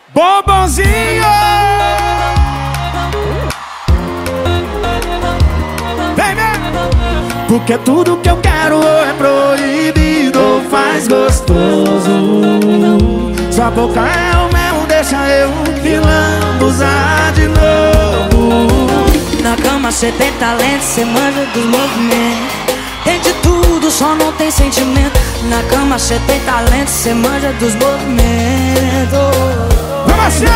Bombonzinho! Vem, vem! Porque tudo que eu quero é proibido ou faz gostoso. Sua boca é o mel, deixa eu me lambuzar de novo. Na cama cê tem talento, cê manja dos movimentos. Tem de tudo, só não tem sentimento. Na cama cê tem talento, cê manja dos movimentos. Vamos assim,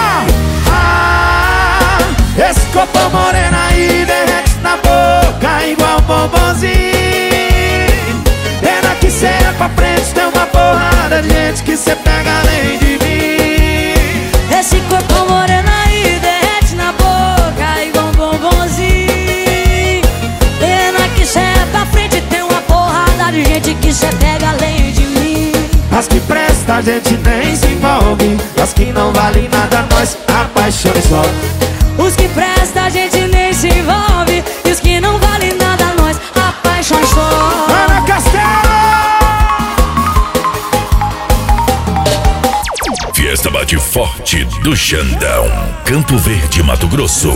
esse corpo moreno aí derrete na boca igual bombonzinho. Pena que cê é pra frente, tem uma porrada de gente que cê pega além de mim. Esse corpo moreno aí derrete na boca igual bombonzinho. Pena que cê é pra frente, tem uma porrada de gente que cê pega além de mim. As que presta a gente nem se envolve, as que não valem nada nós apaixonamos só. Os que presta a gente nem se envolve, e os que não valem nada nós apaixonamos só. Ana Castelo! Fiesta Bate Forte do Xandão, Campo Verde, Mato Grosso.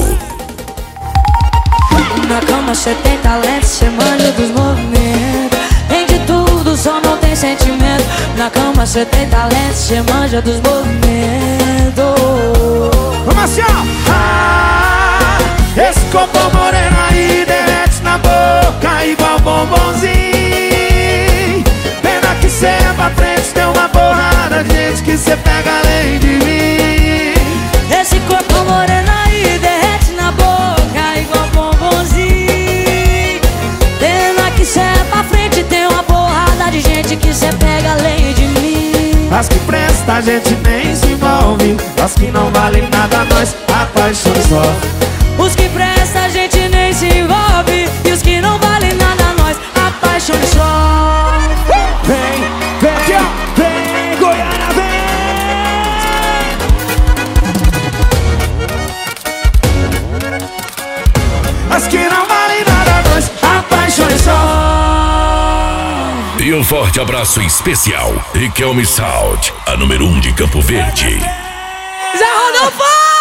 Na cama cê tem talento, cê manja dos movimentos. Tem de tudo, só não tem sentimento. Na cama cê tem talento, cê manja dos movimentos. Vamos assim, esse corpo moreno aí derrete na boca igual bombonzinho. Pena que cê é pra frente, tem uma porrada de gente que cê pega além de mim. Esse corpo moreno aí derrete na boca igual bombonzinho. Pena que cê é pra frente, tem uma porrada de gente que cê pega além de mim. As que presta a gente nem se envolve, as que não valem nada nós apaixonamos só. Os que presta a gente nem se envolve, e os que não valem nada nós apaixonamos só. Vem, vem, vem, Goiânia, vem! As que não valem nada nós apaixonamos só. E um forte abraço especial, Riquelme Sound, a número 1 de Campo Verde. Zé Rodolfo!